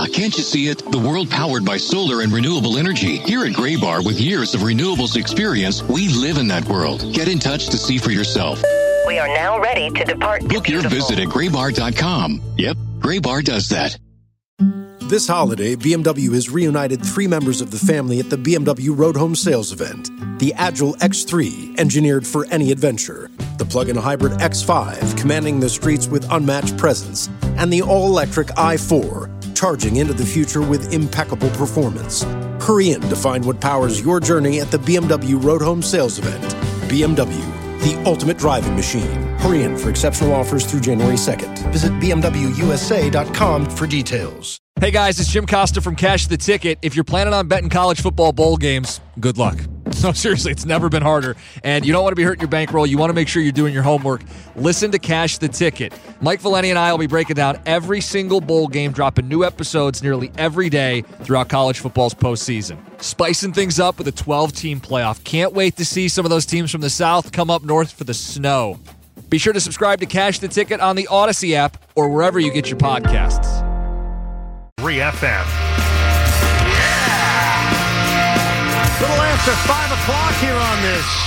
can't you see it? The world powered by solar and renewable energy. Here at Graybar, with years of renewables experience, we live in that world. Get in touch to see for yourself. We are now ready to depart. Book your visit at graybar.com. Yep, Graybar does that. This holiday, BMW has reunited 3 members of the family at the BMW Road Home Sales Event. The Agile X3, engineered for any adventure. The plug-in hybrid X5, commanding the streets with unmatched presence. And the all-electric i4, charging into the future with impeccable performance. Hurry in to find what powers your journey at the BMW Road Home Sales Event. BMW, the ultimate driving machine. Hurry in for exceptional offers through January 2nd. Visit BMWUSA.com for details. Hey guys, it's Jim Costa from Cash the Ticket. If you're planning on betting college football bowl games, good luck. No, seriously, it's never been harder. And you don't want to be hurting your bankroll. You want to make sure you're doing your homework. Listen to Cash the Ticket. Mike Valeni and I will be breaking down every single bowl game, dropping new episodes nearly every day throughout college football's postseason. Spicing things up with a 12-team playoff. Can't wait to see some of those teams from the South come up north for the snow. Be sure to subscribe to Cash the Ticket on the Odyssey app or wherever you get your podcasts. 3 FM. Yeah! Little after 5 o'clock here on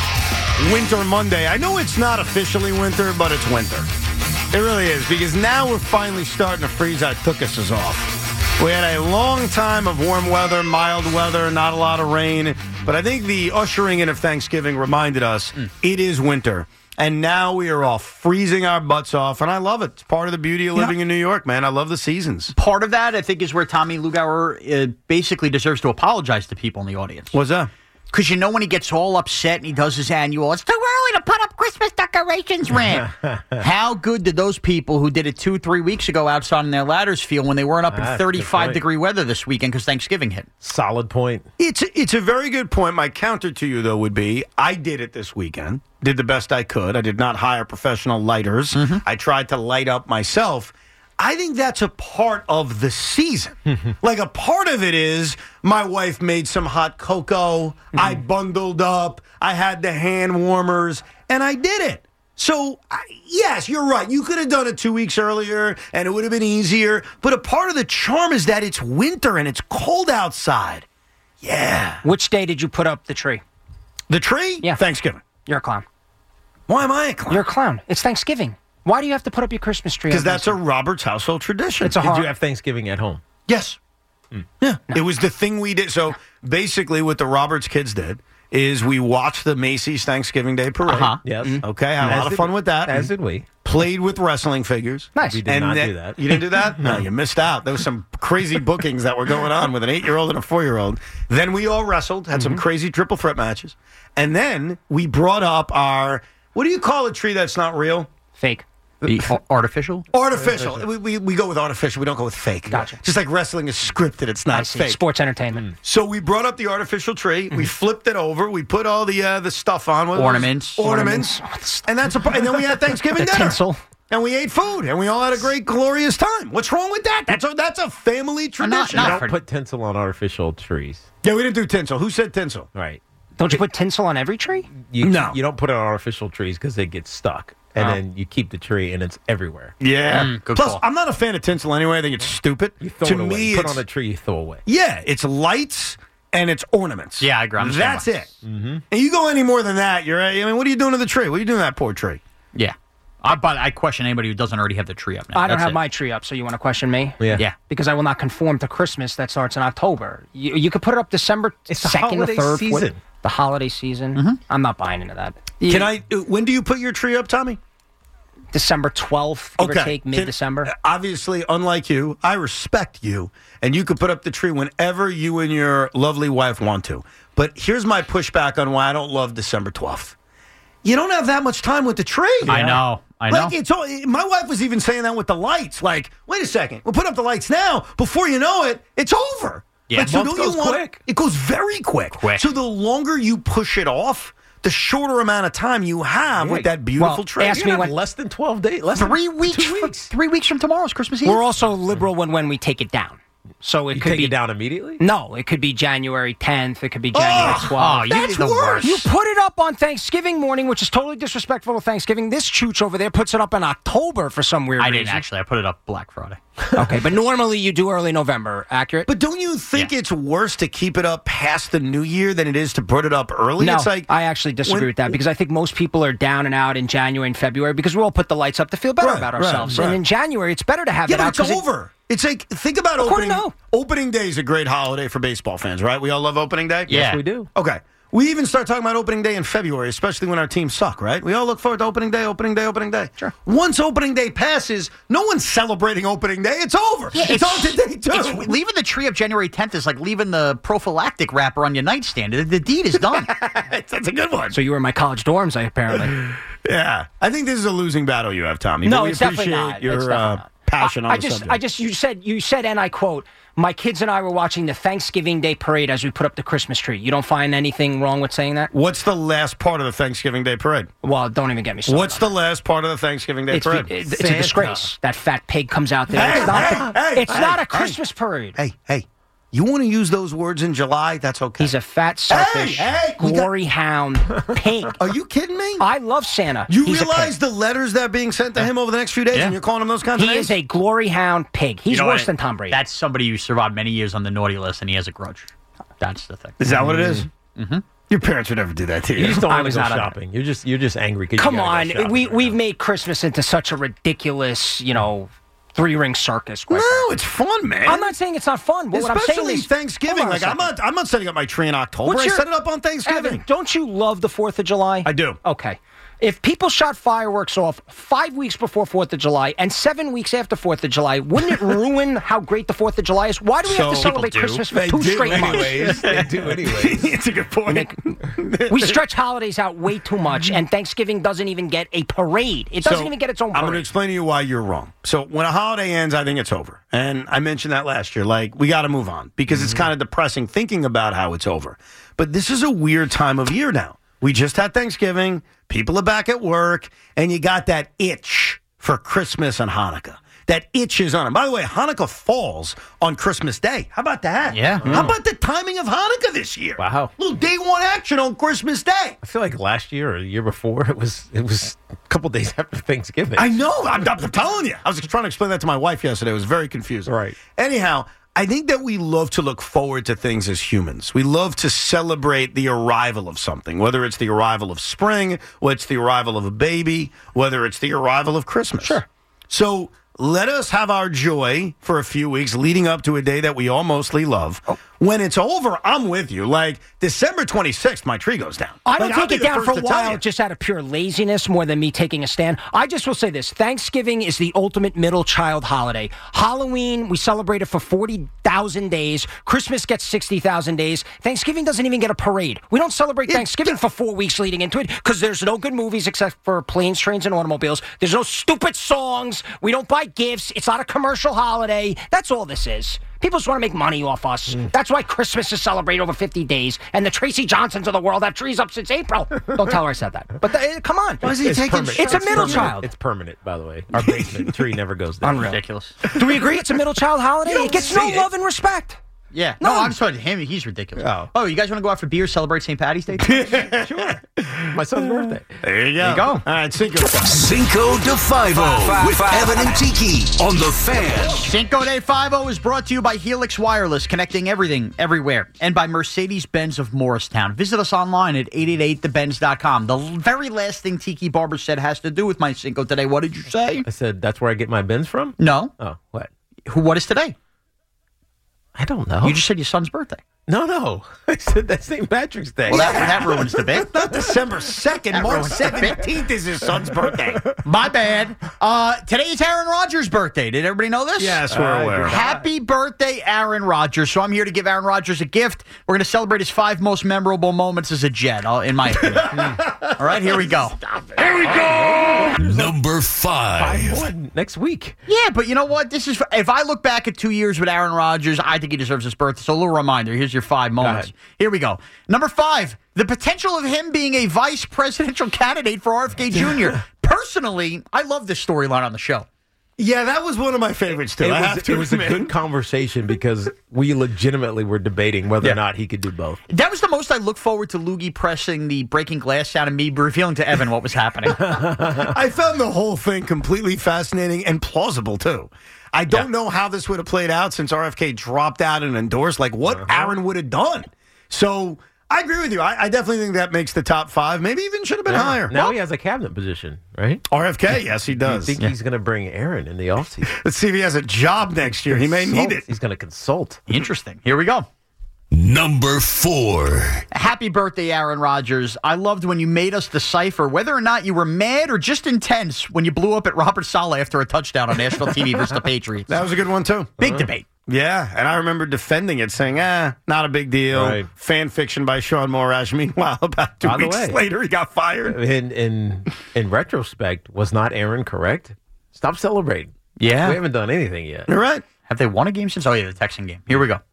this winter Monday. I know it's not officially winter, but it's winter. It really is, because now we're finally starting to freeze our tuchuses off. We had a long time of warm weather, mild weather, not a lot of rain, but I think the ushering in of Thanksgiving reminded us it is winter. And now we are all freezing our butts off, and I love it. It's part of the beauty of living in New York, man. I love the seasons. Part of that, I think, is where Tommy Lugauer basically deserves to apologize to people in the audience. What's that? Because you know when he gets all upset and he does his annual, it's too early to put up Christmas decorations rant. How good did those people who did it 2-3 weeks ago outside in their ladders feel when they weren't up in 35-degree weather this weekend because Thanksgiving hit? Solid point. It's a very good point. My counter to you, though, would be I did it this weekend. Did the best I could. I did not hire professional lighters. I tried to light up myself. I think that's a part of the season. Like, a part of it is my wife made some hot cocoa. I bundled up. I had the hand warmers, and I did it. So, yes, you're right. You could have done it 2 weeks earlier, and it would have been easier. But a part of the charm is that it's winter and it's cold outside. Yeah. Which day did you put up the tree? The tree? Yeah. Thanksgiving. You're a clown. Why am I a clown? You're a clown. It's Thanksgiving. Why do you have to put up your Christmas tree? Because that's a Roberts household tradition. Did you have Thanksgiving at home? Yes. Yeah. No. It was the thing we did. So basically what the Roberts kids did is we watched the Macy's Thanksgiving Day Parade. Yes. Okay. Had a lot of fun with that. As did we. Played with wrestling figures. Nice. We did not do that. You didn't do that? No, you missed out. There was some crazy bookings that were going on with an 8-year-old and a 4-year-old. Then we all wrestled, had some crazy triple threat matches. And then we brought up our, what do you call a tree that's not real? Fake. Artificial? Artificial. We go with artificial. We don't go with fake. Gotcha. Just like wrestling is scripted, it's not fake. Sports entertainment. So we brought up the artificial tree. We flipped it over. We put all the stuff on. Ornaments. And that's and then we had Thanksgiving dinner. Tinsel. And we ate food. And we all had a great, glorious time. What's wrong with that? That's a family tradition. You don't put tinsel on artificial trees. Yeah, we didn't do tinsel. Who said tinsel? Right. Don't you put tinsel on every tree? No. You don't put it on artificial trees because they get stuck. And then you keep the tree, and it's everywhere. Yeah. Good Plus, call. I'm not a fan of tinsel anyway. I think it's stupid. You throw it away. You put on a tree, you throw away. Yeah, it's lights and it's ornaments. Yeah, I agree. That's it. And you go any more than that, what are you doing to the tree? What are you doing to that poor tree? Yeah. But I question anybody who doesn't already have the tree up now. I don't have my tree up, so you want to question me? Yeah. Because I will not conform to Christmas that starts in October. You could put it up December 2nd or 3rd. Season. The holiday season. I'm not buying into that. When do you put your tree up, Tommy? December 12th, give or take, mid-December. Obviously, unlike you, I respect you, and you could put up the tree whenever you and your lovely wife want to. But here's my pushback on why I don't love December 12th. You don't have that much time with the tree. I know. Like, my wife was even saying that with the lights. Like, wait a second. We'll put up the lights now. Before you know it, it's over. Yeah, like, so month goes quick. It goes very quick. So the longer you push it off, the shorter amount of time you have with that beautiful tree. Ask me when less than 12 days. 3 weeks. 2 weeks. 3 weeks from tomorrow is Christmas Eve. We're also liberal when we take it down. So it could take be it down immediately? No, it could be January 10th. It could be January 12th. That's worse. You put it up on Thanksgiving morning, which is totally disrespectful to Thanksgiving. This chooch over there puts it up in October for some weird reason. I didn't actually. I put it up Black Friday. Okay, but normally you do early November, accurate? But don't you think it's worse to keep it up past the new year than it is to put it up early? No, It's like I actually disagree with that because I think most people are down and out in January and February because we all put the lights up to feel better about ourselves. right. And in January, it's better to have Yeah, it but out. it's over. It's like, think about According opening day is a great holiday for baseball fans, right? We all love opening day? Yeah. Yes, we do. Okay. We even start talking about opening day in February, especially when our teams suck, right? We all look forward to opening day. Sure. Once opening day passes, no one's celebrating opening day. It's over. Yeah, it's on to day 2. Leaving the tree up January 10th is like leaving the prophylactic wrapper on your nightstand. The deed is done. That's a good one. So you were in my college dorms, apparently. Yeah. I think this is a losing battle you have, Tommy. No, but we it's definitely appreciate not. your It's definitely not. passion on the subject. You said, and I quote, my kids and I were watching the Thanksgiving Day parade as we put up the Christmas tree. You don't find anything wrong with saying that? What's the last part of the Thanksgiving Day parade? Well, don't even get me started. What's the last part of the Thanksgiving Day parade? It's a disgrace. That fat pig comes out there. It's not a Christmas parade. Hey, you want to use those words in July? That's okay. He's a fat, selfish, glory hound pig. Are you kidding me? I love Santa. You He's a realize pig. the letters that are being sent to him over the next few days, and you're calling him those kinds of He names? is a glory hound pig. He's You know worse what? than Tom Brady. That's somebody who survived many years on the naughty list, and he has a grudge. That's the thing. Is that what it is? Mm-hmm. Your parents would never do that to you. You just don't I want to was go not on shopping. You're just angry because Come you on, gotta go shopping right we've now. made Christmas into such a ridiculous, three-ring circus. quite No, frankly. it's fun, man. I'm not saying it's not fun. But what I'm saying Especially is Thanksgiving. Hold on a Like second. I'm not setting up my tree in October. What's I your- set it up on Thanksgiving. Evan, don't you love the 4th of July? I do. Okay. If people shot fireworks off 5 weeks before 4th of July and 7 weeks after 4th of July, wouldn't it ruin how great the 4th of July is? Why do we have to So- celebrate People do. Christmas for They 2 do straight months? anyways. They do anyways. It's a good point. We stretch holidays out way too much, and Thanksgiving doesn't even get a parade. It doesn't even get its own I'm going to parade. explain to you why you're wrong. So when a holiday ends, I think it's over. And I mentioned that last year. Like, we got to move on because it's kind of depressing thinking about how it's over. But this is a weird time of year now. We just had Thanksgiving. People are back at work. And you got that itch for Christmas and Hanukkah. That itch is on it. By the way, Hanukkah falls on Christmas Day. How about that? Yeah. How about the timing of Hanukkah this year? Wow. Little day one action on Christmas Day. I feel like last year or the year before it was a couple days after Thanksgiving. I know. I'm telling you. I was trying to explain that to my wife yesterday. It was very confusing. Right. Anyhow, I think that we love to look forward to things as humans. We love to celebrate the arrival of something, whether it's the arrival of spring, whether it's the arrival of a baby, whether it's the arrival of Christmas. Sure. So let us have our joy for a few weeks leading up to a day that we all mostly love. When it's over, I'm with you. Like December 26th, my tree goes down. I don't Like, I'll take be it the down first for a to tell while you. just out of pure laziness more than me taking a stand. I just will say this. Thanksgiving is the ultimate middle child holiday. Halloween, we celebrate it for 40,000 days. Christmas gets 60,000 days. Thanksgiving doesn't even get a parade. We don't celebrate Thanksgiving for 4 weeks leading into it because there's no good movies except for Planes, Trains, and Automobiles. There's no stupid songs. We don't buy gifts. It's not a commercial holiday. That's all this is. People just want to make money off us. That's why Christmas is celebrated over 50 days, and the Tracy Johnsons of the world have trees up since April. Don't tell her I said that. But come on. Why is he taking permanent. It's a middle permanent. child. It's permanent, by the way. Our basement tree never goes down. Unreal. Ridiculous. Do we agree it's a middle child holiday? don't It gets no see it. love and respect. Yeah. No. No, I'm sorry. Him, he's ridiculous. Oh. You guys want to go out for beer, celebrate St. Patty's Day? Sure. My son's birthday. There you go. There you go. All right, Cinco. Cinco de Five-O with Evan and Tiki on The Fan. Cinco de Five-O is brought to you by Helix Wireless, connecting everything, everywhere, and by Mercedes-Benz of Morristown. Visit us online at 888thebenz.com. The very last thing Tiki Barber said has to do with my Cinco today. What did you say? I said, that's where I get my Benz from? No. Oh, what? What is today? I don't know. You just said your son's birthday. No. I said that's St. Patrick's Day. Well, that ruins the bit. Not December 2nd. That March ruins the bit. 17th is his son's birthday. My bad. Today is Aaron Rodgers' birthday. Did everybody know this? Yes, we're aware. Happy birthday, Aaron Rodgers. So I'm here to give Aaron Rodgers a gift. We're going to celebrate his 5 most memorable moments as a Jet, in my opinion. All right, here we go. Number 5. One next week. Yeah, but you know what? This is if I look back at 2 years with Aaron Rodgers, I think he deserves his birthday. So a little reminder. Here's your 5 moments. ahead. Here we go. Number 5, the potential of him being a vice presidential candidate for RFK Jr. Personally, I love this storyline on the show. Yeah, that was one of my favorites, too. It was a good conversation because we legitimately were debating whether or not he could do both. That was the most I look forward to Loogie pressing the breaking glass sound and me revealing to Evan what was happening. I found the whole thing completely fascinating and plausible, too. I don't know how this would have played out since RFK dropped out and endorsed, like what Aaron would have done. So I agree with you. I definitely think that makes the top 5. Maybe even should have been higher. Now he has a cabinet position, right? RFK, yes, he does. Do you think he's going to bring Aaron in the offseason? Let's see if he has a job next year. He may need it. He's going to consult. Interesting. Here we go. Number 4. Happy birthday, Aaron Rodgers. I loved when you made us decipher whether or not you were mad or just intense when you blew up at Robert Saleh after a touchdown on national TV versus the Patriots. That was a good one, too. Big debate. Yeah, and I remember defending it, saying, not a big deal. Right. Fan fiction by Sean Morash. Meanwhile, about 2 weeks later, he got fired. In retrospect, was not Aaron correct? Stop celebrating. Yeah. We haven't done anything yet. You're right. Have they won a game since? Oh, yeah, the Texan game. Here we go.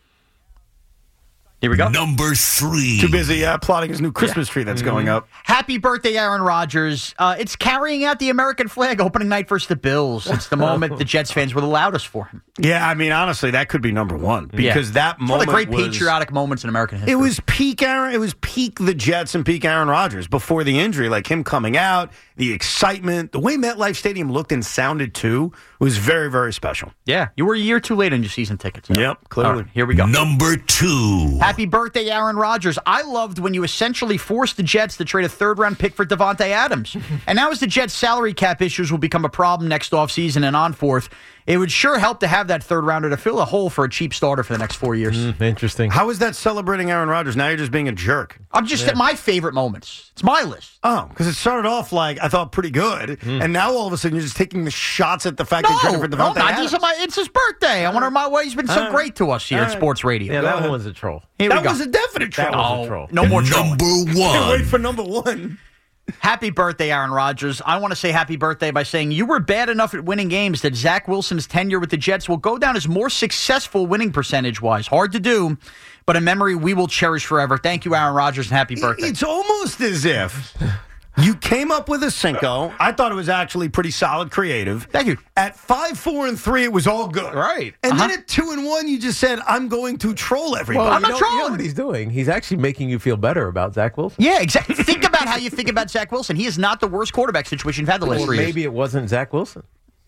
Here we go. Number 3. Too busy plotting his new Christmas tree that's going up. Happy birthday, Aaron Rodgers. It's carrying out the American flag opening night versus the Bills. It's the moment the Jets fans were the loudest for him. Yeah, I mean, honestly, that could be number 1 because that It's one moment of the great was, patriotic moments in American history. It was peak Aaron. It was peak the Jets and peak Aaron Rodgers before the injury. Like him coming out, the excitement, the way MetLife Stadium looked and sounded too was very, very special. Yeah, you were a year too late on your season tickets. Yep, clearly. All right, here we go. Number 2. Happy birthday, Aaron Rodgers. I loved when you essentially forced the Jets to trade a third-round pick for Devontae Adams. And now as the Jets' salary cap issues will become a problem next offseason and on forth, it would sure help to have that third-rounder to fill a hole for a cheap starter for the next 4 years. Interesting. How is that celebrating Aaron Rodgers? Now you're just being a jerk. I'm just at my favorite moments. It's my list. Oh, because it started off like I thought pretty good, and now all of a sudden you're just taking the shots at the fact that you traded for Devontae Adams. It's his birthday. I wonder why he's been so great to us here at Sports Radio. Yeah, that one was a troll. Here That we go. was a definite troll. That was a troll. No more trolling. Number Can't wait 1. for number 1. Happy birthday, Aaron Rodgers. I want to say happy birthday by saying you were bad enough at winning games that Zach Wilson's tenure with the Jets will go down as more successful winning percentage-wise. Hard to do, but a memory we will cherish forever. Thank you, Aaron Rodgers, and happy birthday. It's almost as if you came up with a Cinco. I thought it was actually pretty solid creative. Thank you. At 5, 4, and 3, it was all good. Right. And then at 2 and 1, you just said, I'm going to troll everybody. I'm not You trolling. know what he's doing? He's actually making you feel better about Zach Wilson. Yeah, exactly. Think about how you think about Zach Wilson. He is not the worst quarterback situation you've had the last 3 years. Maybe it wasn't Zach Wilson.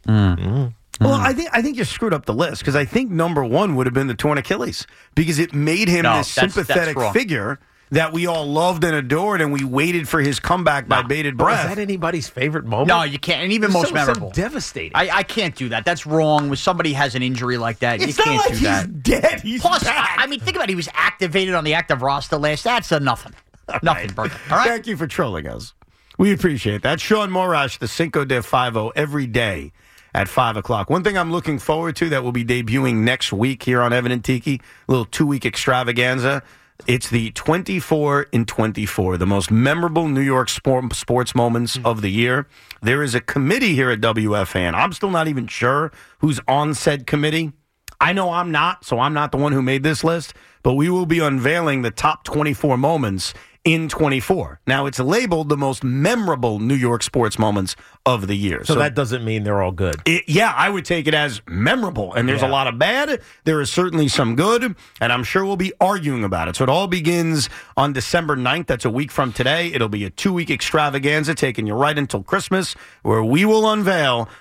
Well, I think you screwed up the list because I think number 1 would have been the torn Achilles because it made him this that's sympathetic wrong. figure that we all loved and adored, and we waited for his comeback by bated But breath. was that anybody's favorite moment? No, you can't. And even most memorable. So devastating. I can't do that. That's wrong. When somebody has an injury like that, It's you not can't like do he's that. dead. He's Plus, back. I mean, think about it. He was activated on the active roster last. That's a nothing. Nothing, Bertha. All right? Thank you for trolling us. We appreciate that. Sean Morash, the Cinco de Five-O, every day at 5 o'clock. One thing I'm looking forward to that will be debuting next week here on Evan and Tiki, a little 2-week extravaganza. It's the 24 in 24, the most memorable New York sports moments of the year. There is a committee here at WFAN. I'm still not even sure who's on said committee. I know I'm not, so I'm not the one who made this list, but we will be unveiling the top 24 moments in 24. Now, it's labeled the most memorable New York sports moments of the year. So that doesn't mean they're all good. Yeah, I would take it as memorable. And there's a lot of bad. There is certainly some good. And I'm sure we'll be arguing about it. So it all begins on December 9th. That's a week from today. It'll be a 2-week extravaganza taking you right until Christmas, where we will unveil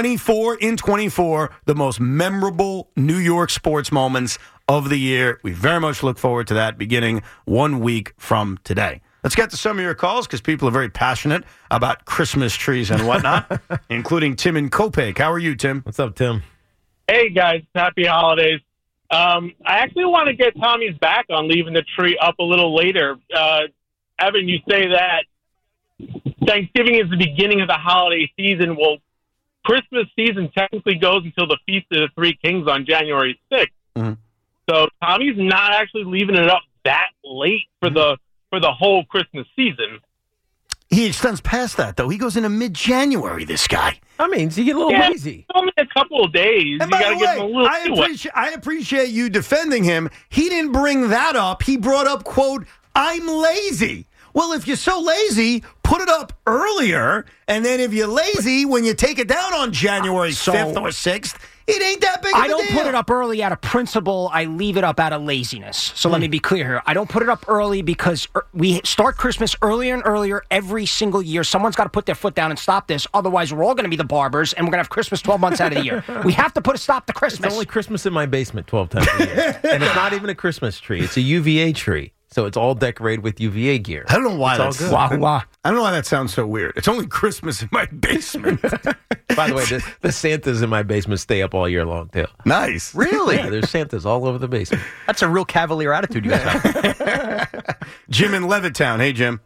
24 in 24, the most memorable New York sports moments of the year. We very much look forward to that beginning 1 week from today. Let's get to some of your calls because people are very passionate about Christmas trees and whatnot, including Tim in Copake. How are you, Tim? What's up, Tim? Hey, guys. Happy holidays. I actually want to get Tommy's back on leaving the tree up a little later. Evan, you say that Thanksgiving is the beginning of the holiday season. Well, Christmas season technically goes until the Feast of the Three Kings on January 6th. Mm-hmm. So Tommy's not actually leaving it up that late for the whole Christmas season. He extends past that, though. He goes into mid-January, this guy. I mean, so you get a little lazy. Only a couple of days. And You by got the to give him a way, little I appreciate you defending him. He didn't bring that up. He brought up, quote, I'm lazy. Well, if you're so lazy, put it up earlier. And then if you're lazy, when you take it down on January 5th or 6th, It ain't that big of a I don't deal. put it up early out of principle. I leave it up out of laziness. So let me be clear here. I don't put it up early because we start Christmas earlier and earlier every single year. Someone's got to put their foot down and stop this. Otherwise, we're all going to be the barbers, and we're going to have Christmas 12 months out of the year. We have to put a stop to Christmas. It's only Christmas in my basement 12 times a year. And it's not even a Christmas tree. It's a UVA tree. So it's all decorated with UVA gear. I don't know why it's that's all good. Wah. I don't know why that sounds so weird. It's only Christmas in my basement. By the way, the Santas in my basement stay up all year long, too. Nice. Really? Yeah, there's Santas all over the basement. That's a real cavalier attitude you guys have. Jim in Levittown. Hey, Jim.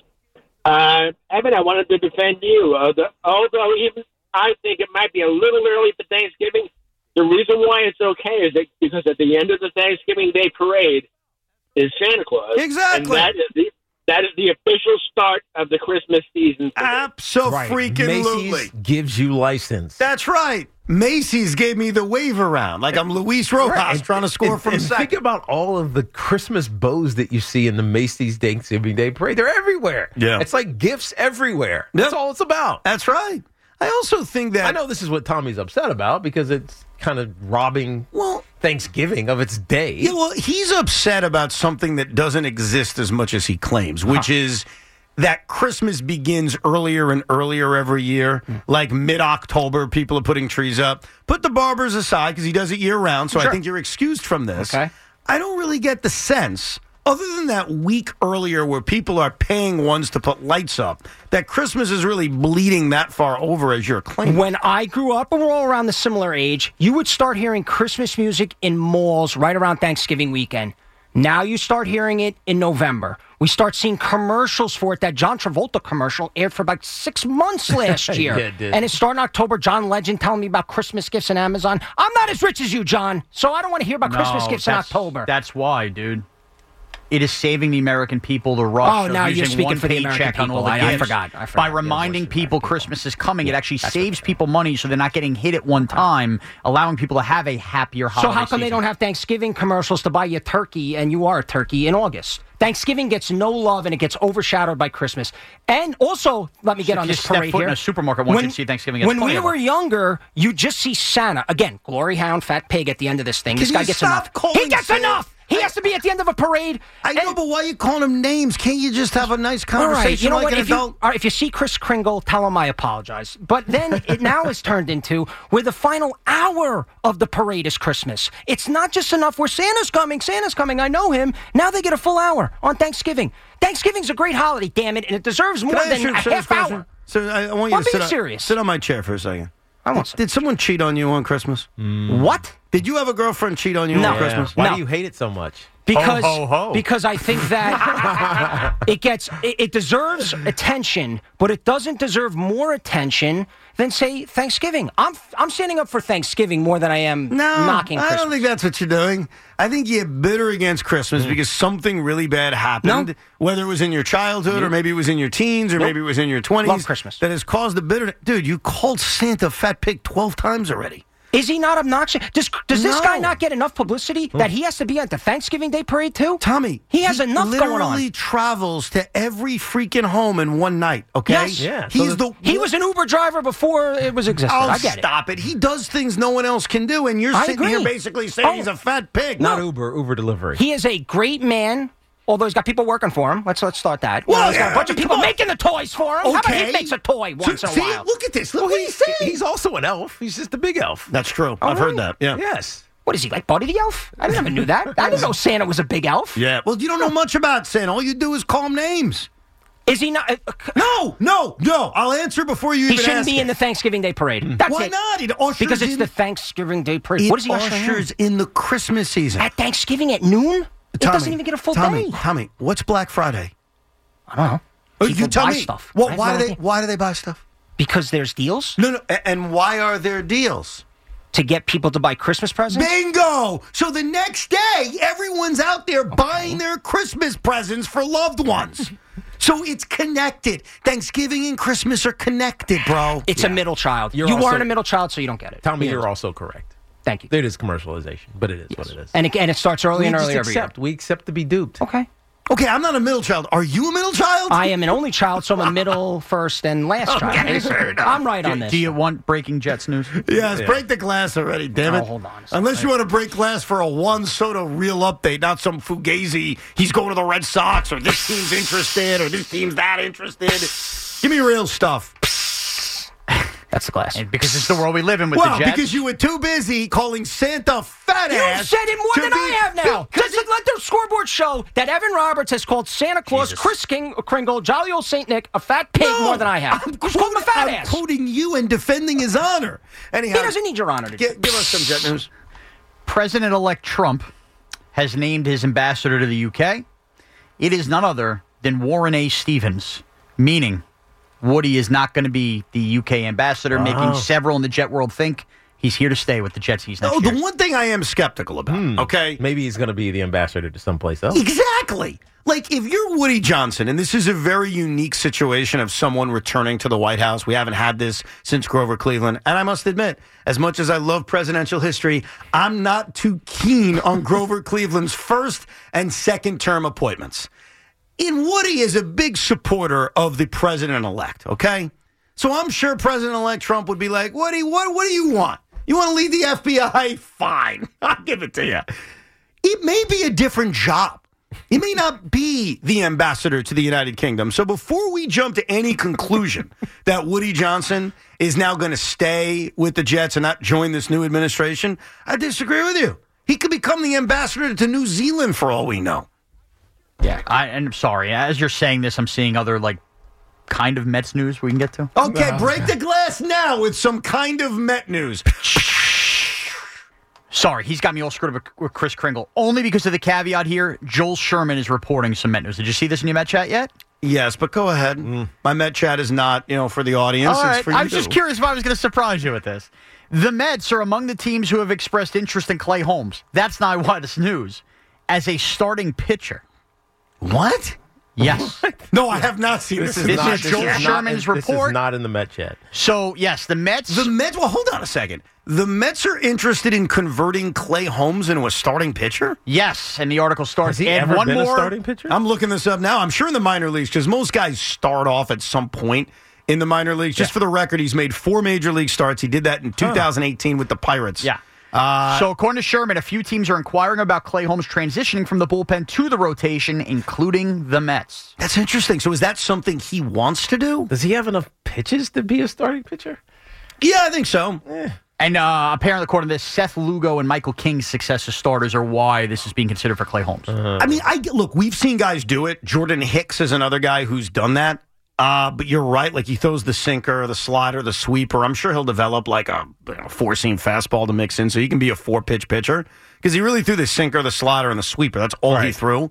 Evan, I wanted to defend you. Although even I think it might be a little early for Thanksgiving, the reason why it's okay is because at the end of the Thanksgiving Day parade is Santa Claus. Exactly. And that is the official start of the Christmas season. Abso-freaking-lutely. Macy's gives you license. That's right. Macy's gave me the wave around like I'm Luis Rojas trying to score from and second. think about all of the Christmas bows that you see in the Macy's Thanksgiving Day Parade. They're everywhere. Yeah. It's like gifts everywhere. That's all it's about. That's right. I also think that... I know this is what Tommy's upset about because it's kind of robbing Thanksgiving of its day. Yeah, well, he's upset about something that doesn't exist as much as he claims, which is that Christmas begins earlier and earlier every year. Like mid-October, people are putting trees up. Put the barbers aside because he does it year-round, so I think you're excused from this. Okay. I don't really get the sense, other than that week earlier where people are paying ones to put lights up, that Christmas is really bleeding that far over as you're claiming. When I grew up, and we're all around the similar age, you would start hearing Christmas music in malls right around Thanksgiving weekend. Now you start hearing it in November. We start seeing commercials for it. That John Travolta commercial aired for about 6 months last year. Yeah, it did. And it started in October. John Legend telling me about Christmas gifts on Amazon. I'm not as rich as you, John, so I don't want to hear about Christmas gifts in October. That's why, dude. It is saving the American people the rush now of you're using speaking one for the American paycheck on all people. the I gifts. forgot. By reminding people Christmas is coming, it actually saves people money so they're not getting hit at one time, allowing people to have a happier holiday So how come they don't have Thanksgiving commercials to buy you a turkey, and you are a turkey in August? Thanksgiving gets no love, and it gets overshadowed by Christmas. And also, let me get on this parade here. In a supermarket once you see Thanksgiving. When we were younger, you just see Santa. Again, glory hound, fat pig at the end of this thing. This guy gets enough. He gets enough! He has to be at the end of a parade. I know, but why are you calling him names? Can't you just have a nice conversation all right, you know like what? an adult? If you see Chris Kringle, tell him I apologize. But then it now is turned into where the final hour of the parade is Christmas. It's not just enough where Santa's coming, I know him. Now they get a full hour on Thanksgiving. Thanksgiving's a great holiday, damn it, and it deserves more than a half hour. So I want you to sit on my chair for a second. Did someone cheat on you on Christmas? What? Did you have a girlfriend cheat on you on Christmas? Why do you hate it so much? Because I think that it deserves attention, but it doesn't deserve more attention than, say, Thanksgiving. I'm standing up for Thanksgiving more than I am knocking Christmas. I don't think that's what you're doing. I think you're bitter against Christmas because something really bad happened, whether it was in your childhood or maybe it was in your teens or maybe it was in your 20s. Love Christmas. That has caused the bitterness. Dude, you called Santa fat pig 12 times already. Is he not obnoxious? Does this guy not get enough publicity that he has to be at the Thanksgiving Day parade too? Tommy, he has enough going on. Literally travels to every freaking home in one night. Okay, yes, yeah. He was an Uber driver before it was existed. I get it. Stop it. He does things no one else can do, and you're sitting here basically saying he's a fat pig. Not Uber delivery. He is a great man. Although he's got people working for him. Let's start that. Well, he's got a bunch of people making the toys for him. Okay. How about he makes a toy once in a while? Look at this. Look what he's saying. He's also an elf. He's just a big elf. That's true. I've heard that. Yeah. Yes. What is he, like Buddy the Elf? I never knew that. I didn't know Santa was a big elf. Yeah. Well, you don't know much about Santa. All you do is call him names. Is he not? No. I'll answer before you even ask. He shouldn't be in the Thanksgiving Day parade. That's Why it. not? It ushers because it's in, the Thanksgiving Day parade. What is he ushers in the Christmas season. At Thanksgiving at noon? It doesn't even get a full day. Tommy, what's Black Friday? I don't know. You tell me. Stuff. Well, why do they buy stuff? Because there's deals. No. And why are there deals? To get people to buy Christmas presents? Bingo! So the next day, everyone's out there buying their Christmas presents for loved ones. So it's connected. Thanksgiving and Christmas are connected, bro. It's a middle child. You aren't a middle child, so you don't get it. Tommy, you're also correct. Thank you. It is commercialization, but it is what it is. And it starts early and early every year. We accept to be duped. Okay. Okay, I'm not a middle child. Are you a middle child? I am an only child, so I'm a middle, first, and last child. fair enough. I'm right on this. Do you want Breaking Jets news? Yes, break the glass already, damn it. Hold on. Unless you want to break glass for a one-soda real update, not some fugazi, he's going to the Red Sox, or this team's interested, or this team's that interested. Give me real stuff. That's the glass. And because it's the world we live in with the Jets. Because you were too busy calling Santa fat ass. You said it more than I have now. Does it let the scoreboard show that Evan Roberts has called Santa Claus, Chris Kringle, Jolly Old St. Nick, a fat pig more than I have? I'm He's called him a fat I'm ass. quoting you and defending his honor. Anyhow, He doesn't need your honor to do give us some Jet news. President-elect Trump has named his ambassador to the UK. It is none other than Warren A. Stevens, meaning Woody is not going to be the UK ambassador, making several in the Jet world think he's here to stay with the Jets. He's next year. The one thing I am skeptical about, okay? Maybe he's going to be the ambassador to someplace else. Exactly. Like, if you're Woody Johnson, and this is a very unique situation of someone returning to the White House, we haven't had this since Grover Cleveland, and I must admit, as much as I love presidential history, I'm not too keen on Grover Cleveland's first and second term appointments. And Woody is a big supporter of the president-elect, okay? So I'm sure President-elect Trump would be like, Woody, what do you want? You want to lead the FBI? Fine. I'll give it to you. It may be a different job. It may not be the ambassador to the United Kingdom. So before we jump to any conclusion that Woody Johnson is now going to stay with the Jets and not join this new administration, I disagree with you. He could become the ambassador to New Zealand for all we know. Yeah, I'm sorry. As you're saying this, I'm seeing other, kind of Mets news we can get to. Okay, break the glass now with some kind of Met news. Sorry, he's got me all screwed up with Chris Kringle. Only because of the caveat here, Joel Sherman is reporting some Met news. Did you see this in your Met chat yet? Yes, but go ahead. My Met chat is not, for the audience. All right. It's for you. I was just curious if I was going to surprise you with this. The Mets are among the teams who have expressed interest in Clay Holmes. That's not why this news. As a starting pitcher. What? Yes. No, I have not seen this. This is Joel Sherman's report. This is not in the Met yet. So, yes, the Mets. Well, hold on a second. The Mets are interested in converting Clay Holmes into a starting pitcher? Yes, and the article starts. Has he ever been a starting pitcher? I'm looking this up now. I'm sure in the minor leagues, because most guys start off at some point in the minor leagues. Just for the record, he's made 4 major league starts. He did that in 2018 with the Pirates. Yeah. So according to Sherman, a few teams are inquiring about Clay Holmes transitioning from the bullpen to the rotation, including the Mets. That's interesting. So is that something he wants to do? Does he have enough pitches to be a starting pitcher? Yeah, I think so. And apparently, according to this, Seth Lugo and Michael King's success as starters are why this is being considered for Clay Holmes. I mean, look, we've seen guys do it. Jordan Hicks is another guy who's done that. But you're right. Like, he throws the sinker, the slider, the sweeper. I'm sure he'll develop like a 4-seam fastball to mix in so he can be a 4-pitch pitcher. Because he really threw the sinker, the slider, and the sweeper. That's all he threw.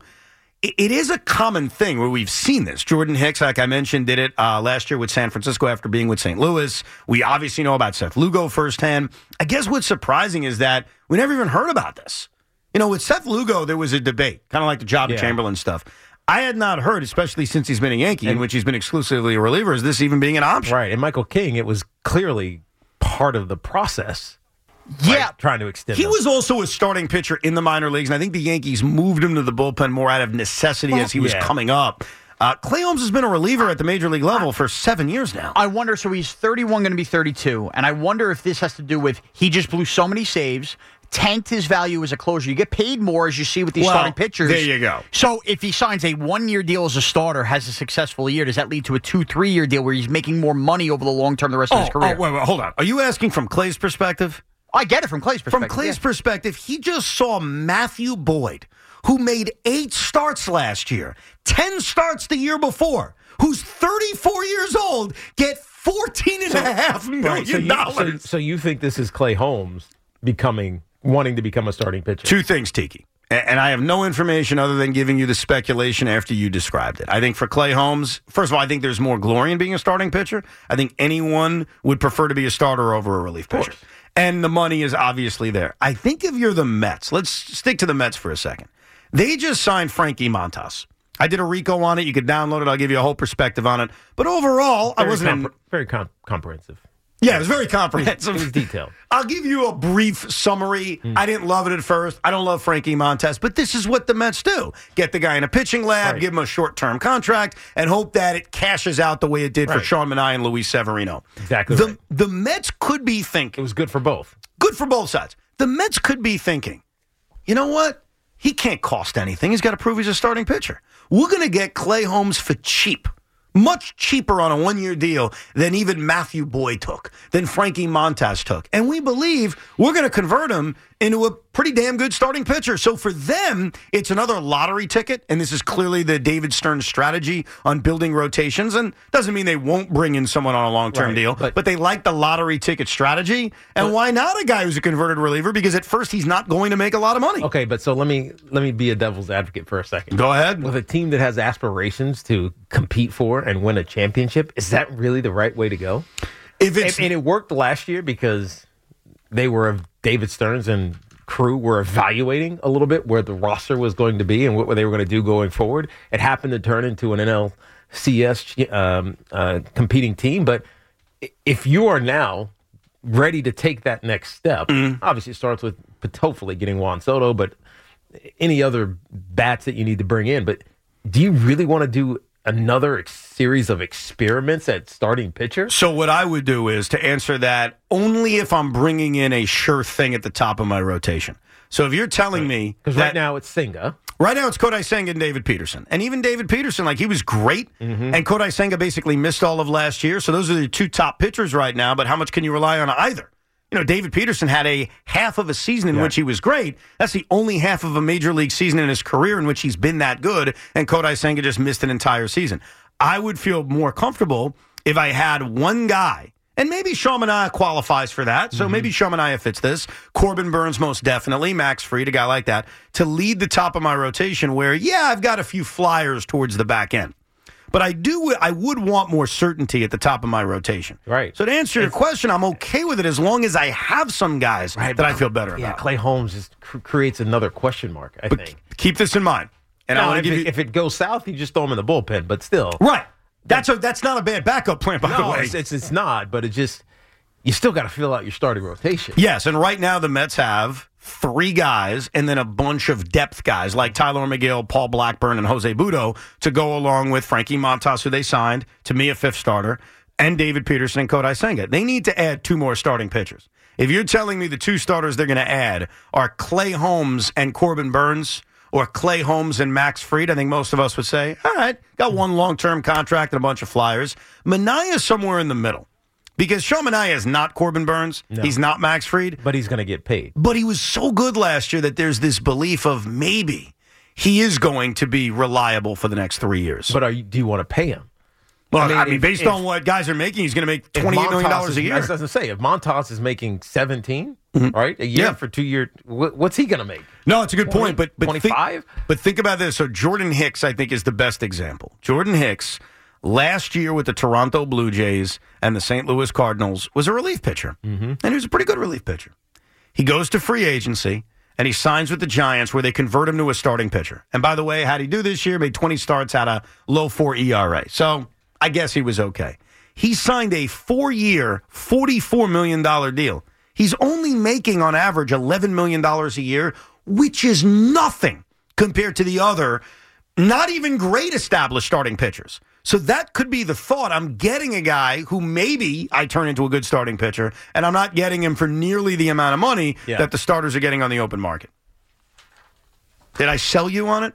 It is a common thing where we've seen this. Jordan Hicks, like I mentioned, did it last year with San Francisco after being with St. Louis. We obviously know about Seth Lugo firsthand. I guess what's surprising is that we never even heard about this. With Seth Lugo, there was a debate, kind of like the Job Chamberlain stuff. I had not heard, especially since he's been a Yankee, in which he's been exclusively a reliever, is this even being an option? Right. And Michael King, it was clearly part of the process. Yeah. Right? Trying to extend He them. was also a starting pitcher in the minor leagues, and I think the Yankees moved him to the bullpen more out of necessity as he was coming up. Clay Holmes has been a reliever at the major league level for 7 years now. I wonder, so he's 31, going to be 32, and I wonder if this has to do with he just blew so many saves, tanked his value as a closer. You get paid more, as you see with these starting pitchers. There you go. So if he signs a 1-year deal as a starter, has a successful year, does that lead to a 2-3-year deal where he's making more money over the long term the rest of his career? Wait, hold on. Are you asking from Clay's perspective? I get it from Clay's perspective. From Clay's perspective, he just saw Matthew Boyd, who made 8 starts last year, 10 starts the year before, who's 34 years old, get $14.5 million. So you think this is Clay Holmes wanting to become a starting pitcher? 2 things, Tiki. And I have no information other than giving you the speculation after you described it. I think for Clay Holmes, first of all, I think there's more glory in being a starting pitcher. I think anyone would prefer to be a starter over a relief pitcher. And the money is obviously there. I think if you're the Mets, let's stick to the Mets for a second. They just signed Frankie Montas. I did a Rico on it. You could download it. I'll give you a whole perspective on it. But overall, I wasn't very comprehensive. Yeah, it was very comprehensive. It was detailed. I'll give you a brief summary. I didn't love it at first. I don't love Frankie Montas, but this is what the Mets do. Get the guy in a pitching lab, give him a short-term contract, and hope that it cashes out the way it did for Sean Manaea and Luis Severino. Exactly The Mets could be thinking. It was good for both. Good for both sides. The Mets could be thinking, you know what? He can't cost anything. He's got to prove he's a starting pitcher. We're going to get Clay Holmes for cheap. Much cheaper on a one-year deal than even Matthew Boyd took, than Frankie Montas took. And we believe we're going to convert him into a pretty damn good starting pitcher. So for them, it's another lottery ticket, and this is clearly the David Stern strategy on building rotations. And doesn't mean they won't bring in someone on a long-term deal, but they like the lottery ticket strategy. And why not a guy who's a converted reliever? Because at first he's not going to make a lot of money. Okay, but so let me be a devil's advocate for a second. Go ahead. With a team that has aspirations to compete for and win a championship, is that really the right way to go? And it worked last year because they were David Stearns and crew were evaluating a little bit where the roster was going to be and what they were going to do going forward. It happened to turn into an NLCS competing team. But if you are now ready to take that next step, obviously it starts with hopefully getting Juan Soto, but any other bats that you need to bring in. But do you really want to do another series of experiments at starting pitcher? So what I would do is to answer that only if I'm bringing in a sure thing at the top of my rotation. So if you're telling me because right now it's Senga. Right now it's Kodai Senga and David Peterson. And even David Peterson, like he was great. And Kodai Senga basically missed all of last year. So those are the two top pitchers right now. But how much can you rely on either? You know, David Peterson had a half of a season in which he was great. That's the only half of a major league season in his career in which he's been that good, and Kodai Senga just missed an entire season. I would feel more comfortable if I had one guy, and maybe Sean Manaea qualifies for that, so maybe Sean Manaea fits this. Corbin Burns most definitely, Max Fried, a guy like that, to lead the top of my rotation where, I've got a few flyers towards the back end. But I would want more certainty at the top of my rotation. Right. So to answer your question, I'm okay with it as long as I have some guys that I feel better about. Clay Holmes just creates another question mark, I think. Keep this in mind. And if it goes south, you just throw him in the bullpen. But still. Right. That's not a bad backup plan, by the way. It's not, but you still got to fill out your starting rotation. Yes, and right now the Mets have 3 guys and then a bunch of depth guys like Tyler McGill, Paul Blackburn, and Jose Budo to go along with Frankie Montas, who they signed, to me a 5th starter, and David Peterson and Kodai Senga. They need to add 2 more starting pitchers. If you're telling me the 2 starters they're going to add are Clay Holmes and Corbin Burns, or Clay Holmes and Max Fried, I think most of us would say, all right, got one long-term contract and a bunch of flyers. Manaea is somewhere in the middle. Because Sean Manaea is not Corbin Burns. No. He's not Max Fried. But he's going to get paid. But he was so good last year that there's this belief of maybe he is going to be reliable for the next 3 years. But do you want to pay him? Well, I mean, based on what guys are making, he's going to make $28 million a year. I was going to say, if Montas is making 17, right, a year for 2 years, what's he going to make? No, it's a good point. But 25? But think about this. So Jordan Hicks, I think, is the best example. Jordan Hicks, last year with the Toronto Blue Jays and the St. Louis Cardinals, was a relief pitcher. And he was a pretty good relief pitcher. He goes to free agency, and he signs with the Giants where they convert him to a starting pitcher. And by the way, how'd he do this year? Made 20 starts, had a low 4 ERA. So I guess he was okay. He signed a 4-year, $44 million deal. He's only making, on average, $11 million a year, which is nothing compared to the other, not even great established starting pitchers. So that could be the thought. I'm getting a guy who maybe I turn into a good starting pitcher, and I'm not getting him for nearly the amount of money that the starters are getting on the open market. Did I sell you on it?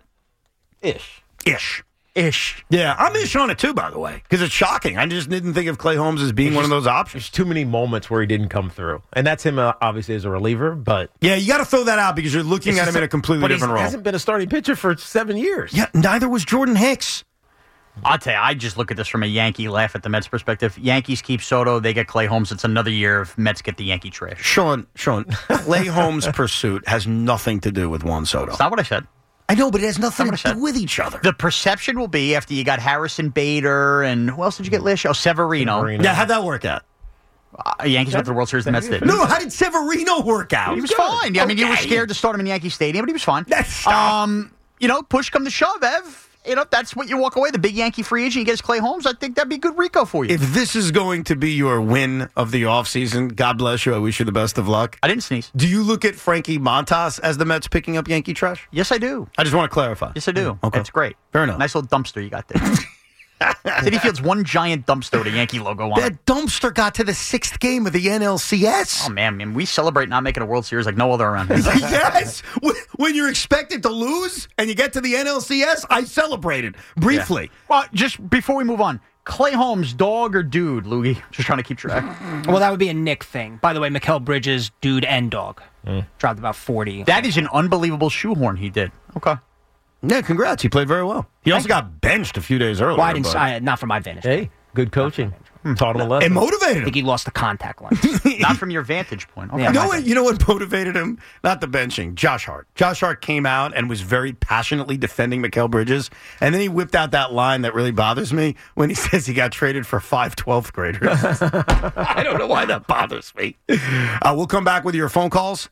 Ish. Yeah, I'm ish on it too, by the way, because it's shocking. I just didn't think of Clay Holmes as being one of those options. There's too many moments where he didn't come through. And that's him, obviously, as a reliever. But yeah, you got to throw that out because you're looking at him in a completely different role. He hasn't been a starting pitcher for 7 years. Yeah, neither was Jordan Hicks. I'll tell you, I just look at this from a Yankee laugh at the Mets perspective. Yankees keep Soto, they get Clay Holmes. It's another year if Mets get the Yankee trash. Sean, Clay Holmes' pursuit has nothing to do with Juan Soto. That's not what I said. I know, but it has nothing to do with each other. The perception will be after you got Harrison Bader and who else did you get last year? Oh, Severino. Yeah, how'd that work out? Yankees went to the World Series, the Mets did. No, how did Severino work out? He was fine. I mean, you were scared to start him in Yankee Stadium, but he was fine. Stop. Push come to shove, Ev. that's what you walk away. The big Yankee free agent, you get Clay Holmes. I think that'd be good RICO for you. If this is going to be your win of the offseason, God bless you. I wish you the best of luck. I didn't sneeze. Do you look at Frankie Montas as the Mets picking up Yankee trash? Yes, I do. I just want to clarify. Yes, I do. Okay. It's great. Fair enough. Nice little dumpster you got there. Citi Field's one giant dumpster with a Yankee logo on it. That dumpster got to the 6th game of the NLCS. Oh, man, we celebrate not making a World Series like no other around here. Yes. When you're expected to lose and you get to the NLCS, I celebrated briefly. Yeah. Well, just before we move on, Clay Holmes, dog or dude, Loogie? Just trying to keep track. Well, that would be a Nick thing. By the way, Mikal Bridges, dude and dog. Dropped about 40. That is an unbelievable shoehorn he did. Okay. Yeah, congrats. He played very well. He also got benched a few days earlier. Well, I didn't, not from my vantage. Hey, good coaching. Taught him a lesson. It motivated him. I think he lost the contact lens. Not from your vantage point. Okay. Yeah, You know what motivated him? Not the benching. Josh Hart. Josh Hart came out and was very passionately defending Mikal Bridges, and then he whipped out that line that really bothers me when he says he got traded for 5 12th graders. I don't know why that bothers me. We'll come back with your phone calls,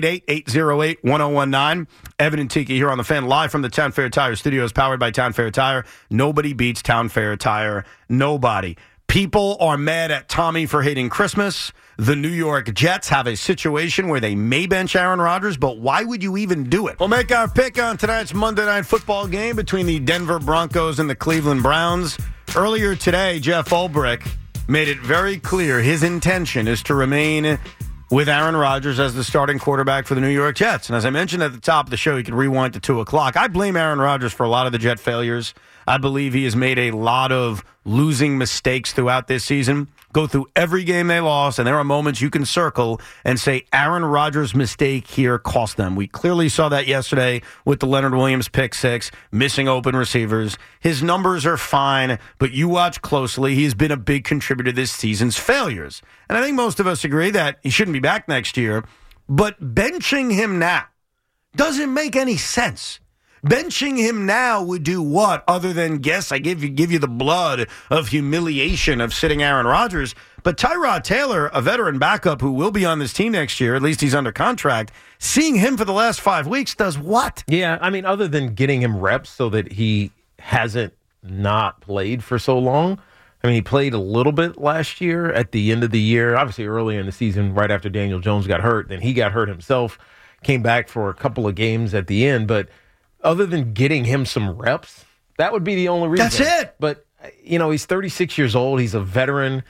888-808-1019. Evan and Tiki here on the Fan, live from the Town Fair Tire Studios, powered by Town Fair Tire. Nobody beats Town Fair Tire. Nobody. People are mad at Tommy for hating Christmas. The New York Jets have a situation where they may bench Aaron Rodgers, but why would you even do it? We'll make our pick on tonight's Monday Night Football game between the Denver Broncos and the Cleveland Browns. Earlier today, Jeff Ulbrich made it very clear his intention is to remain with Aaron Rodgers as the starting quarterback for the New York Jets. And as I mentioned at the top of the show, you can rewind to 2 o'clock. I blame Aaron Rodgers for a lot of the Jet failures. I believe he has made a lot of losing mistakes throughout this season. Go through every game they lost, and there are moments you can circle and say Aaron Rodgers' mistake here cost them. We clearly saw that yesterday with the Leonard Williams pick 6, missing open receivers. His numbers are fine, but you watch closely, he's been a big contributor to this season's failures. And I think most of us agree that he shouldn't be back next year, but benching him now doesn't make any sense. Benching him now would do what other than, guess, I give you the blood of humiliation of sitting Aaron Rodgers. But Tyrod Taylor, a veteran backup who will be on this team next year, at least he's under contract, seeing him for the last 5 weeks does what? Yeah, I mean, other than getting him reps so that he hasn't not played for so long. I mean, he played a little bit last year at the end of the year, obviously earlier in the season, right after Daniel Jones got hurt. Then he got hurt himself, came back for a couple of games at the end, but other than getting him some reps, that would be the only reason. That's it. But, he's 36 years old. He's a veteran.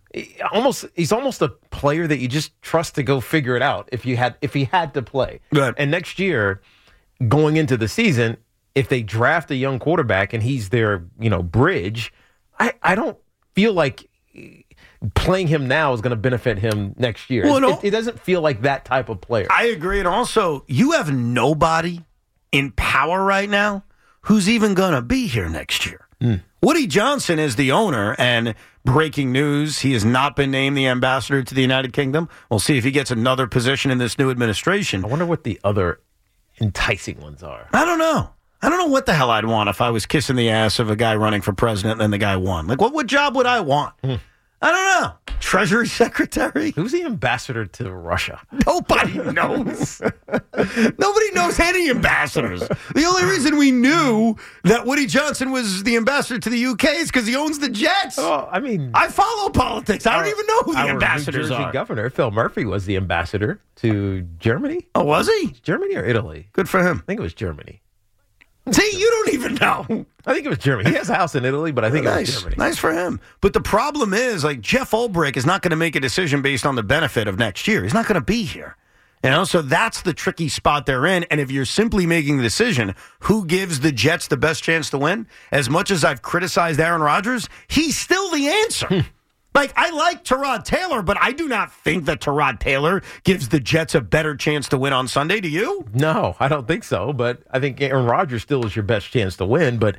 He's almost a player that you just trust to go figure it out if he had to play. Right. And next year, going into the season, if they draft a young quarterback and he's their, bridge, I don't feel like playing him now is going to benefit him next year. Well, no. It doesn't feel like that type of player. I agree. And also, you have nobody in power right now who's even going to be here next year. Woody Johnson is the owner, and breaking news, he has not been named the ambassador to the United Kingdom. We'll see if he gets another position in this new administration. I wonder what the other enticing ones are. I don't know. I don't know what the hell I'd want if I was kissing the ass of a guy running for president and then the guy won. Like, what job would I want? I don't know. Treasury Secretary? Who's the ambassador to Russia? Nobody knows. Nobody knows any ambassadors. The only reason we knew that Woody Johnson was the ambassador to the UK is because he owns the Jets. Oh, I mean, I follow politics. I don't even know who the ambassadors New Jersey are. Governor Phil Murphy was the ambassador to Germany. Oh, was he? Germany or Italy? Good for him. I think it was Germany. See, you don't even know. I think it was Germany. He has a house in Italy, but I think it was Germany. Nice for him. But the problem is, Jeff Ulbrich is not going to make a decision based on the benefit of next year. He's not going to be here. So that's the tricky spot they're in. And if you're simply making the decision, who gives the Jets the best chance to win? As much as I've criticized Aaron Rodgers, he's still the answer. I like Tyrod Taylor, but I do not think that Tyrod Taylor gives the Jets a better chance to win on Sunday. Do you? No, I don't think so. But I think Aaron Rodgers still is your best chance to win. But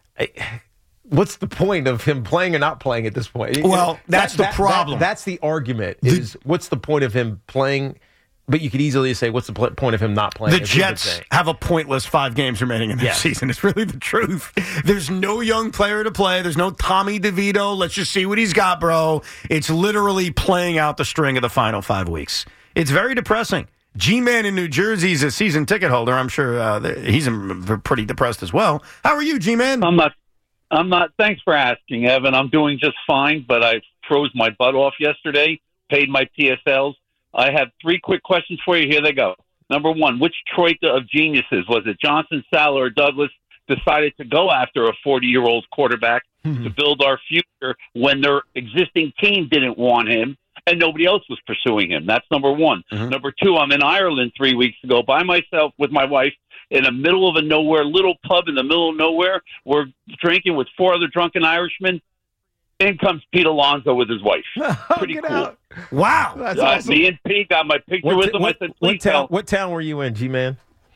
what's the point of him playing or not playing at this point? Well, that's the problem. That's the argument is what's the point of him playing? But you could easily say, what's the point of him not playing? The Jets have a pointless 5 games remaining in this season. It's really the truth. There's no young player to play. There's no Tommy DeVito. Let's just see what he's got, bro. It's literally playing out the string of the final 5 weeks. It's very depressing. G-Man in New Jersey is a season ticket holder. I'm sure he's pretty depressed as well. How are you, G-Man? I'm not. Thanks for asking, Evan. I'm doing just fine, but I froze my butt off yesterday, paid my PSLs. I have 3 quick questions for you. Here they go. Number 1, which troika of geniuses, was it Johnson, Salah, or Douglas, decided to go after a 40-year-old quarterback to build our future when their existing team didn't want him and nobody else was pursuing him? That's number 1. Number 2, I'm in Ireland 3 weeks ago by myself with my wife in the middle of a nowhere, little pub in the middle of nowhere. We're drinking with 4 other drunken Irishmen. In comes Pete Alonso with his wife. Pretty cool. Out. Wow. That's awesome. Me and Pete got my picture with him. I said, please what town were you in, G-Man?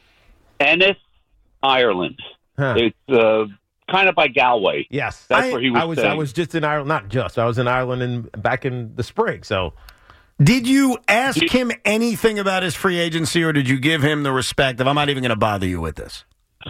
Ennis, Ireland. Huh. It's kind of by Galway. Yes. That's where he was staying. I was just in Ireland. Not just. I was in Ireland back in the spring. So, did you ask him anything about his free agency, or did you give him the respect of, I'm not even going to bother you with this?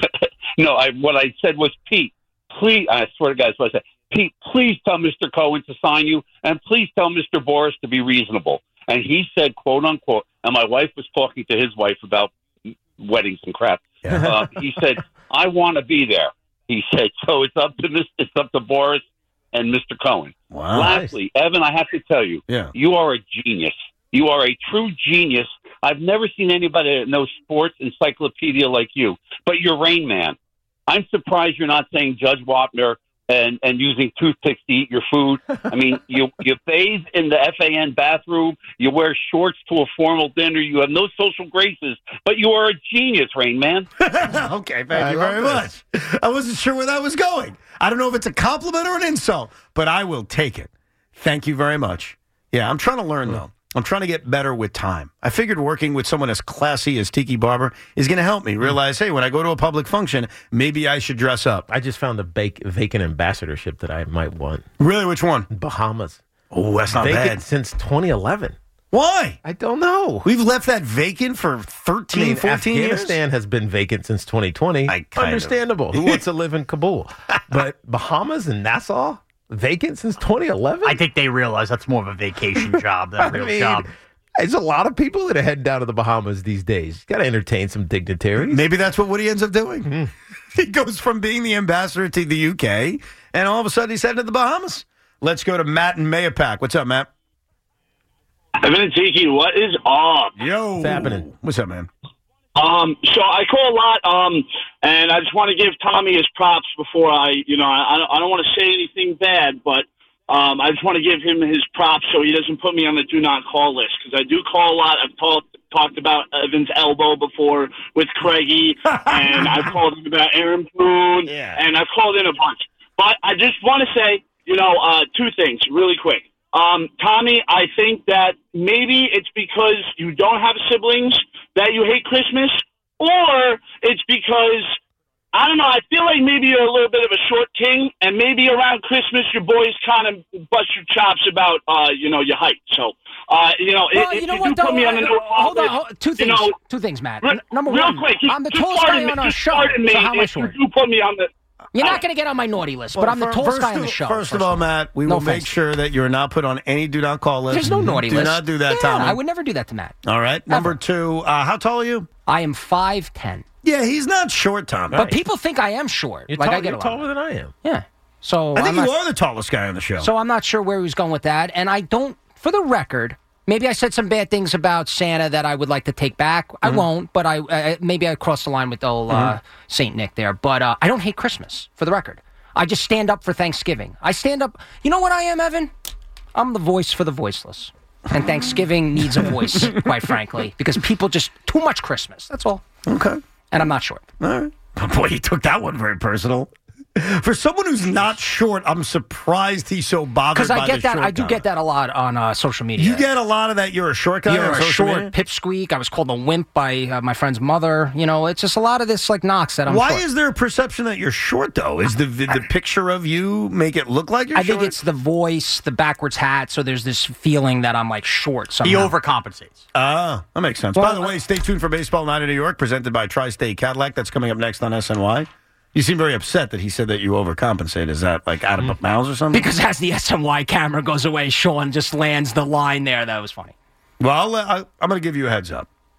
No, what I said was, Pete, please, I swear to God, that's what I said. Pete, please tell Mr. Cohen to sign you, and please tell Mr. Boris to be reasonable. And he said, quote, unquote, and my wife was talking to his wife about weddings and crap. Yeah. He said, I want to be there. He said, so it's up to Boris and Mr. Cohen. Wow. Lastly, Evan, I have to tell you, you are a genius. You are a true genius. I've never seen anybody that knows sports encyclopedia like you, but you're Rain Man. I'm surprised you're not saying Judge Wapner and using toothpicks to eat your food. I mean, you bathe in the FAN bathroom. You wear shorts to a formal dinner. You have no social graces, but you are a genius, Rain Man. Okay, thank you very much. I wasn't sure where that was going. I don't know if it's a compliment or an insult, but I will take it. Thank you very much. Yeah, I'm trying to learn, though. I'm trying to get better with time. I figured working with someone as classy as Tiki Barber is going to help me realize, hey, when I go to a public function, maybe I should dress up. I just found a vacant ambassadorship that I might want. Really? Which one? Bahamas. Oh, that's not vacant bad. Since 2011. Why? I don't know. We've left that vacant for 13, 14 years? Afghanistan has been vacant since 2020. Understandable. Who wants to live in Kabul? But Bahamas and Nassau? Vacant since 2011? I think they realize that's more of a vacation job than a real job. There's a lot of people that are heading down to the Bahamas these days. You got to entertain some dignitaries. Maybe that's what Woody ends up doing. He goes from being the ambassador to the UK, and all of a sudden he's heading to the Bahamas. Let's go to Matt in Mayapack. What's up, Matt? Evan and Tiki, what is up? Yo. What's happening? What's up, man? So I call a lot, and I just want to give Tommy his props before I don't want to say anything bad, but I just want to give him his props so he doesn't put me on the do not call list, because I do call a lot. I've talked about Evan's elbow before with Craigie, and I've called him about Aaron Boone, and I've called in a bunch. But I just want to say, 2 things really quick. Tommy, I think that maybe it's because you don't have siblings that you hate Christmas, or it's because, I don't know, I feel like maybe you're a little bit of a short king, and maybe around Christmas your boys kind of bust your chops about, your height. So, hold on. Two things, Matt. Number one, quick, I'm the tallest guy on our show, so how am I short? You put me on the... You're not going to get on my naughty list, but I'm the tallest guy on the show. First of all, Matt, we will make sure that you're not put on any do not call list. There's no naughty list. Do not do that, Tommy. I would never do that to Matt. All right. Number 2, how tall are you? I am 5'10". Yeah, he's not short, Tommy. But people think I am short. You're you're taller than I am. Yeah. So I think you are the tallest guy on the show. So I'm not sure where he was going with that. And I don't, for the record, maybe I said some bad things about Santa that I would like to take back. I won't, but maybe I crossed the line with old St. Nick there. But I don't hate Christmas, for the record. I just stand up for Thanksgiving. I stand up. You know what I am, Evan? I'm the voice for the voiceless. And Thanksgiving needs a voice, quite frankly, because people just too much Christmas. That's all. Okay. And I'm not short. All right. Oh, boy, you took that one very personal. For someone who's not short, I'm surprised he's so bothered by the short I do get that a lot on social media. You get a lot of that. You're a short guy. You're on a social short media? pipsqueak. I was called a wimp by my friend's mother. It's just a lot of this knocks that I'm Why short. is there a perception that you're short, though? Is the picture of you make it look like you're short? I think it's the voice, the backwards hat, so there's this feeling that I'm short somehow. He overcompensates. Ah, that makes sense. By the way, stay tuned for Baseball Night in New York, presented by Tri-State Cadillac. That's coming up next on SNY. You seem very upset that he said that you overcompensate. Is that out of bounds or something? Because as the SNY camera goes away, Sean just lands the line there. That was funny. Well, I'm going to give you a heads up.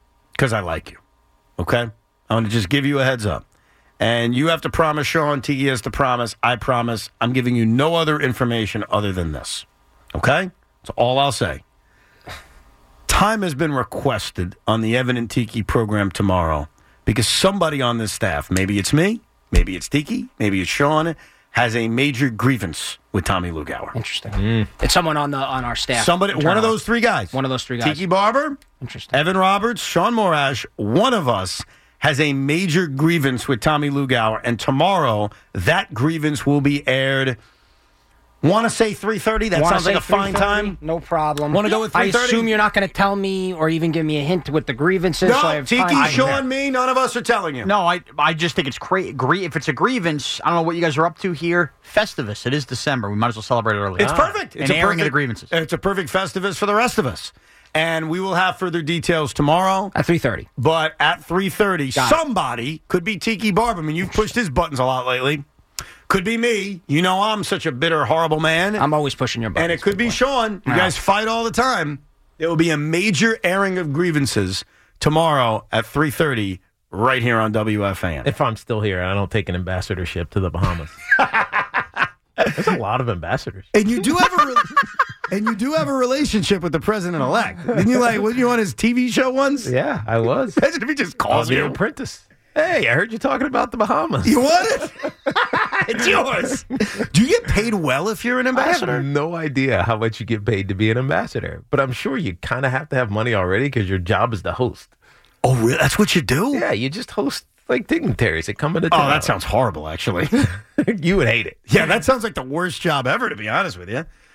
because I like you. Okay? I want to just give you a heads up. And you have to promise, Sean. Tiki has to promise. I promise. I'm giving you no other information other than this. Okay? That's all I'll say. Time has been requested on the Evan and Tiki program tomorrow because somebody on this staff, maybe it's me, maybe it's Tiki, maybe it's Sean, has a major grievance with Tommy Lugauer. Interesting. It's someone on our staff. Somebody, one of those three guys. One of those three guys. Tiki Barber, Interesting. Evan Roberts, Sean Morash, one of us has a major grievance with Tommy Lugauer, and tomorrow that grievance will be aired. Want to say 3:30? That sounds like a fine time. No problem. Want to go with 3:30? I assume you're not going to tell me or even give me a hint with the grievances. No, so I have Tiki, time. Sean, me, none of us are telling you. No, I just think it's if it's a grievance, I don't know what you guys are up to here. Festivus. It is December. We might as well celebrate it early. It's perfect. It's an airing of the grievances. It's a perfect Festivus for the rest of us. And we will have further details tomorrow. At 3:30. But at 3:30, somebody, could be Tiki Barber. I mean, you've pushed his buttons a lot lately. Could be me. You know I'm such a bitter, horrible man. I'm always pushing your buttons. And it could be Sean. You guys fight all the time. There will be a major airing of grievances tomorrow at 3:30 right here on WFAN. If I'm still here, I don't take an ambassadorship to the Bahamas. There's a lot of ambassadors. And you do have a relationship with the president-elect. Didn't you wasn't you on his TV show once? Yeah, I was. Imagine if he just calls you. you. The apprentice. Hey, I heard you talking about the Bahamas. You want it? It's yours. Do you get paid well if you're an ambassador? I have no idea how much you get paid to be an ambassador, but I'm sure you kind of have to have money already because your job is to host. Oh, really? That's what you do? Yeah, you just host like dignitaries that come into town. Oh, that sounds horrible, actually. You would hate it. Yeah, that sounds like the worst job ever, to be honest with you.